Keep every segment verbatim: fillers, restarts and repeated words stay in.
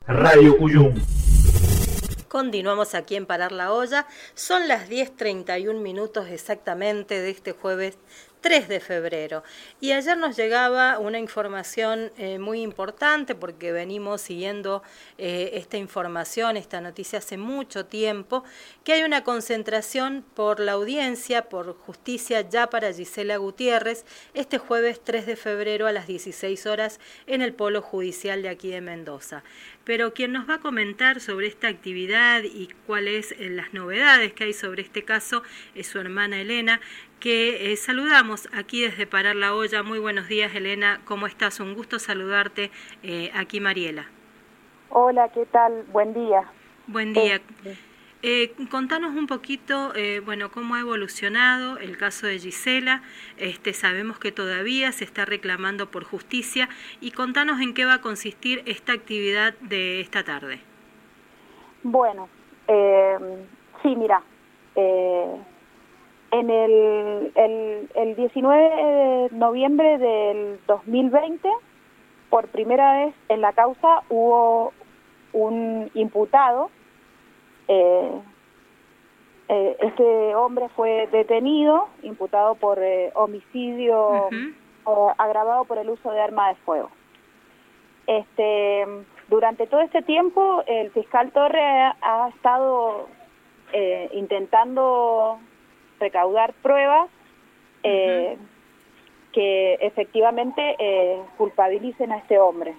Radio Cuyum. Continuamos aquí en Parar la Olla. Son las diez treinta y un minutos exactamente de este jueves tres de febrero. Y ayer nos llegaba una información eh, muy importante porque venimos siguiendo eh, esta información, esta noticia hace mucho tiempo, que hay una concentración por la audiencia, por justicia ya para Gisela Gutiérrez, este jueves tres de febrero a las dieciséis horas en el Polo Judicial de aquí de Mendoza. Pero quien nos va a comentar sobre esta actividad y cuáles eh, las novedades que hay sobre este caso es su hermana Elena, que eh, saludamos aquí desde Parar la Olla. Muy buenos días, Elena, ¿cómo estás? Un gusto saludarte eh, aquí, Mariela. Hola, ¿qué tal? Buen día. Buen día. Eh, contanos un poquito, eh, bueno, cómo ha evolucionado el caso de Gisela. Este, sabemos que todavía se está reclamando por justicia y contanos en qué va a consistir esta actividad de esta tarde. Bueno, eh, sí, mira, eh, en el, el, el diecinueve de noviembre del dos mil veinte, por primera vez en la causa hubo un imputado. Eh, eh, este hombre fue detenido, imputado por eh, homicidio uh-huh. eh, agravado por el uso de arma de fuego. Este, durante todo este tiempo, el fiscal Torre ha, ha estado eh, intentando recaudar pruebas eh, uh-huh. que efectivamente eh, culpabilicen a este hombre.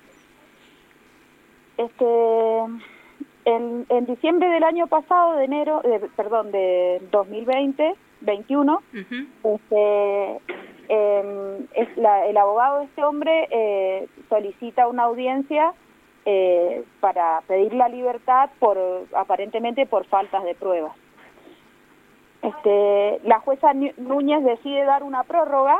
Este... En, en diciembre del año pasado, de enero, de, perdón, de dos mil veinte, veintiuno, uh-huh. este, eh, es la, el abogado de este hombre eh, solicita una audiencia eh, para pedir la libertad por aparentemente por faltas de pruebas. Este, la jueza Núñez decide dar una prórroga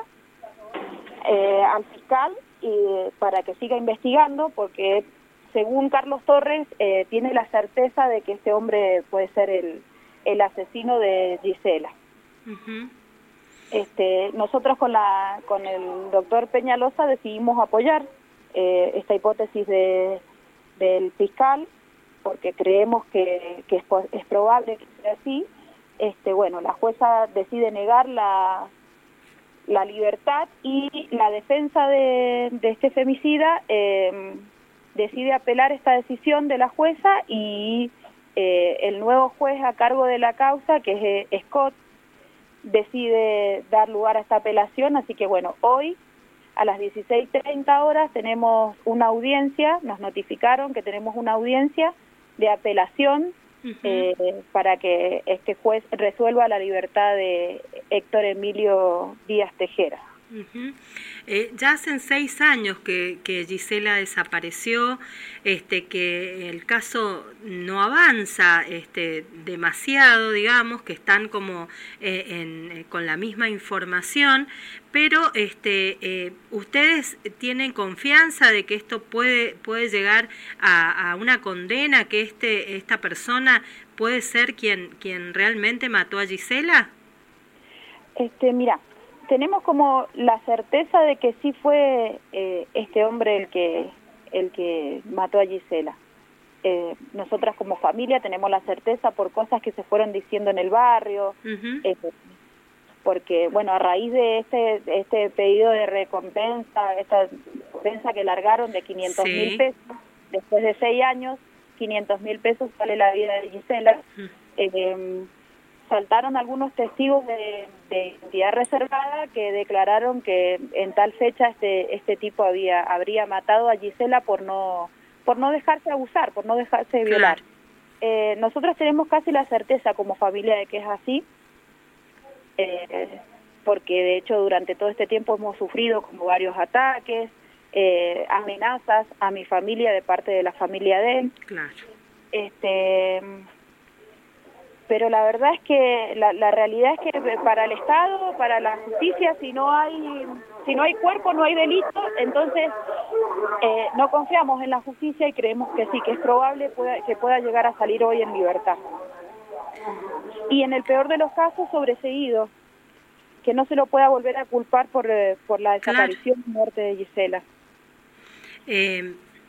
eh, al fiscal y, para que siga investigando porque según Carlos Torres, eh, tiene la certeza de que este hombre puede ser el, el asesino de Gisela. Uh-huh. Este, nosotros con la con el doctor Peñalosa decidimos apoyar eh, esta hipótesis de, del fiscal, porque creemos que, que es, es probable que sea así. Este, bueno, la jueza decide negar la, la libertad y la defensa de, de este femicida eh, decide apelar esta decisión de la jueza y eh, el nuevo juez a cargo de la causa, que es eh, Scott, decide dar lugar a esta apelación. Así que bueno, hoy a las dieciséis treinta horas tenemos una audiencia, nos notificaron que tenemos una audiencia de apelación uh-huh. eh, para que este juez resuelva la libertad de Héctor Emilio Díaz Tejera. Uh-huh. Eh, ya hacen seis años que, que Gisela desapareció, este, que el caso no avanza este, demasiado, digamos, que están como eh, en, eh, con la misma información, pero este, eh, ¿ustedes tienen confianza de que esto puede, puede llegar a, a una condena, que este, esta persona puede ser quien, quien realmente mató a Gisela? Este, mira, tenemos como la certeza de que sí fue eh, este hombre el que el que mató a Gisela. Eh, nosotras como familia tenemos la certeza por cosas que se fueron diciendo en el barrio, uh-huh. eh, porque bueno, a raíz de este este pedido de recompensa, esta recompensa que largaron de quinientos mil sí. pesos, después de seis años, quinientos mil pesos sale la vida de Gisela. Uh-huh. eh, saltaron algunos testigos de, de identidad reservada que declararon que en tal fecha este este tipo había habría matado a Gisela por no por no dejarse abusar, por no dejarse violar. Claro. Eh, nosotros tenemos casi la certeza como familia de que es así, eh, porque de hecho durante todo este tiempo hemos sufrido como varios ataques, eh, amenazas a mi familia de parte de la familia de él. Claro. Este pero la verdad es que la, la realidad es que para el Estado, para la justicia, si no hay si no hay cuerpo, no hay delito. Entonces eh, no confiamos en la justicia y creemos que sí, que es probable pueda, que pueda llegar a salir hoy en libertad. Y en el peor de los casos, sobreseído, que no se lo pueda volver a culpar por, por la desaparición y muerte de Gisela. Eh...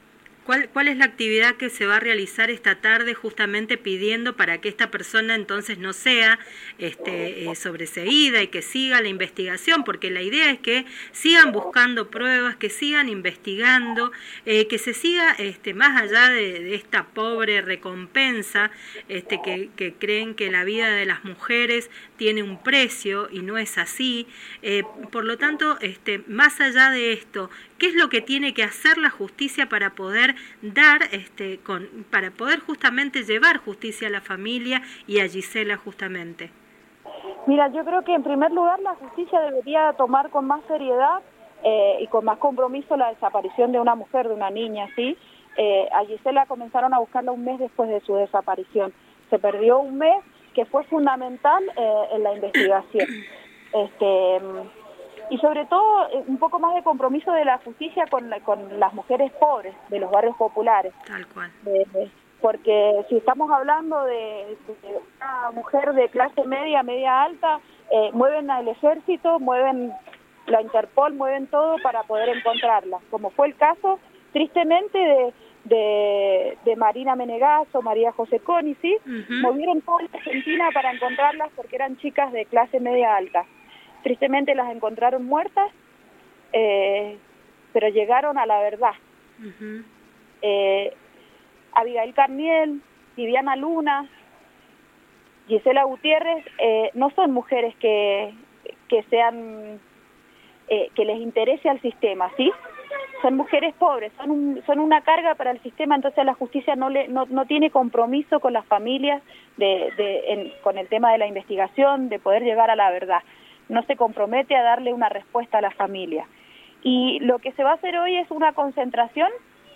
¿Cuál, ¿Cuál es la actividad que se va a realizar esta tarde justamente pidiendo para que esta persona entonces no sea este, eh, sobreseída y que siga la investigación? Porque la idea es que sigan buscando pruebas, que sigan investigando, eh, que se siga este, más allá de, de esta pobre recompensa, este, que, que creen que la vida de las mujeres tiene un precio y no es así. Eh, por lo tanto, este, más allá de esto, ¿qué es lo que tiene que hacer la justicia para poder dar, este, con, para poder justamente llevar justicia a la familia y a Gisela justamente? Mira, yo creo que en primer lugar la justicia debería tomar con más seriedad eh, y con más compromiso la desaparición de una mujer, de una niña, ¿sí? Eh, a Gisela comenzaron a buscarla un mes después de su desaparición. Se perdió un mes que fue fundamental eh, en la investigación. Este... Y sobre todo un poco más de compromiso de la justicia con, la, con las mujeres pobres de los barrios populares. Tal cual. Eh, porque si estamos hablando de, de una mujer de clase media, media alta, eh, mueven al ejército, mueven la Interpol, mueven todo para poder encontrarla. Como fue el caso, tristemente, de, de, de Marina Menegazo, María José Coni, ¿sí? Uh-huh. Movieron toda la Argentina para encontrarlas porque eran chicas de clase media alta. Tristemente las encontraron muertas, eh, pero llegaron a la verdad. Uh-huh. eh, Abigail Carniel, Viviana Luna, Gisela Gutiérrez, eh, no son mujeres que, que sean, eh, que les interese al sistema, ¿sí? Son mujeres pobres, son, un, son una carga para el sistema, entonces la justicia no, le, no, no tiene compromiso con las familias de, de, en, con el tema de la investigación, de poder llegar a la verdad. No se compromete a darle una respuesta a la familia. Y lo que se va a hacer hoy es una concentración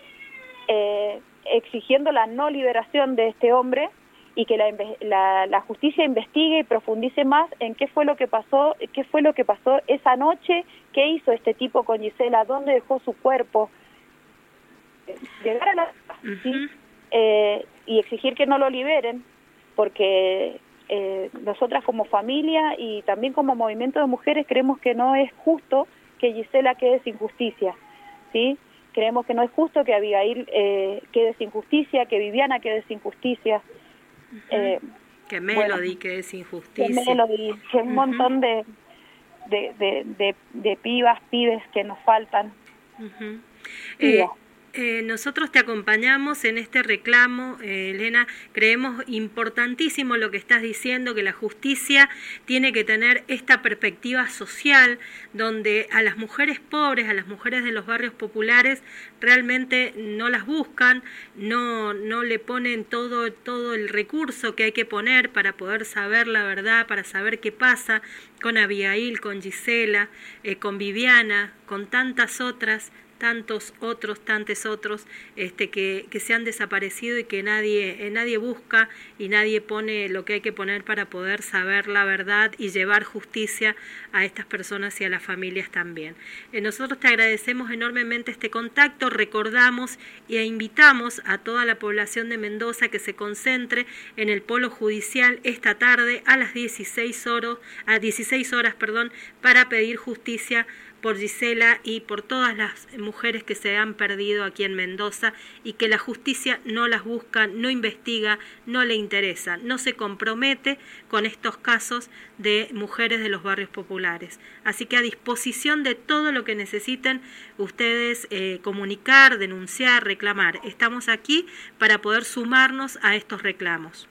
eh, exigiendo la no liberación de este hombre y que la, la, la justicia investigue y profundice más en qué fue lo que pasó, qué fue lo que pasó esa noche, qué hizo este tipo con Gisela, dónde dejó su cuerpo. Llegar a la... Uh-huh. ¿sí? eh, y exigir que no lo liberen, porque... Eh, nosotras como familia y también como movimiento de mujeres creemos que no es justo que Gisela quede sin justicia, ¿sí? Creemos que no es justo que Abigail eh, quede sin justicia, que Viviana quede sin justicia. Uh-huh. eh, que Melody bueno, quede sin justicia. Que Melody, que un uh-huh. montón de, de, de, de, de pibas, pibes que nos faltan. Uh-huh. eh, Eh, nosotros te acompañamos en este reclamo, eh, Elena. Creemos importantísimo lo que estás diciendo, que la justicia tiene que tener esta perspectiva social, donde a las mujeres pobres, a las mujeres de los barrios populares, realmente no las buscan, no, no le ponen todo, todo el recurso que hay que poner para poder saber la verdad, para saber qué pasa con Abigail, con Gisela, eh, con Viviana, con tantas otras, tantos otros, tantos otros este, que, que se han desaparecido y que nadie, eh, nadie busca y nadie pone lo que hay que poner para poder saber la verdad y llevar justicia a estas personas y a las familias también. Eh, nosotros te agradecemos enormemente este contacto, recordamos e invitamos a toda la población de Mendoza que se concentre en el Polo Judicial esta tarde a las dieciséis horas, a dieciséis horas, perdón, para pedir justicia por Gisela y por todas las mujeres que se han perdido aquí en Mendoza y que la justicia no las busca, no investiga, no le interesa, no se compromete con estos casos de mujeres de los barrios populares. Así que a disposición de todo lo que necesiten ustedes eh, comunicar, denunciar, reclamar. Estamos aquí para poder sumarnos a estos reclamos.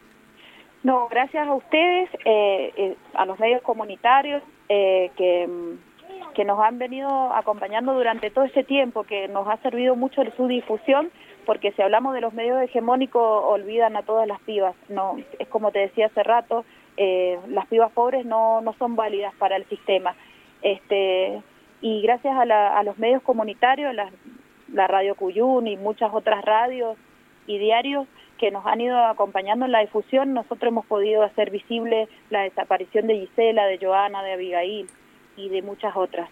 No, gracias a ustedes, eh, eh, a los medios comunitarios eh, que... que nos han venido acompañando durante todo este tiempo, que nos ha servido mucho su difusión, porque si hablamos de los medios hegemónicos olvidan a todas las pibas. No, es como te decía hace rato, eh, las pibas pobres no, no son válidas para el sistema. Este, y gracias a, la, a los medios comunitarios, la, la Radio Cuyún y muchas otras radios y diarios que nos han ido acompañando en la difusión, nosotros hemos podido hacer visible la desaparición de Gisela, de Joana, de Abigail y de muchas otras.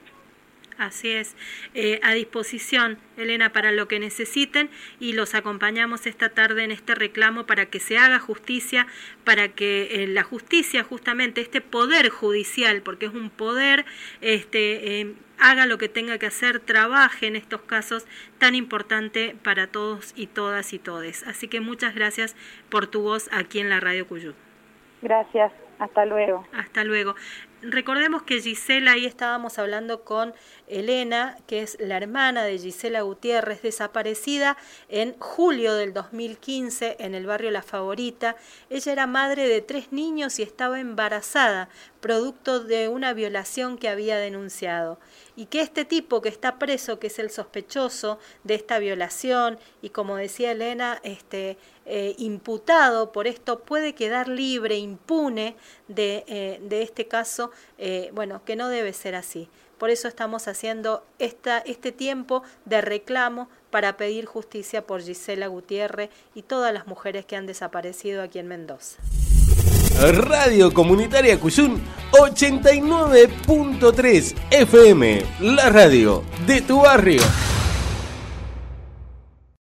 Así es, eh, a disposición, Elena, para lo que necesiten y los acompañamos esta tarde en este reclamo para que se haga justicia, para que eh, la justicia, justamente este poder judicial, porque es un poder este, eh, haga lo que tenga que hacer, trabaje en estos casos tan importantes para todos y todas y todes. Así que muchas gracias por tu voz aquí en la Radio Cuyú. Gracias, hasta luego. Hasta luego. Recordemos que Gisela, ahí estábamos hablando con Elena, que es la hermana de Gisela Gutiérrez, desaparecida en julio del dos mil quince en el barrio La Favorita. Ella era madre de tres niños y estaba embarazada, producto de una violación que había denunciado. Y que este tipo que está preso, que es el sospechoso de esta violación, y como decía Elena, este, eh, imputado por esto, puede quedar libre, impune de, eh, de este caso, eh, bueno, que no debe ser así. Por eso estamos haciendo esta, este tiempo de reclamo para pedir justicia por Gisela Gutiérrez y todas las mujeres que han desaparecido aquí en Mendoza. Radio Comunitaria Cuyún ochenta y nueve punto tres F M, la radio de tu barrio.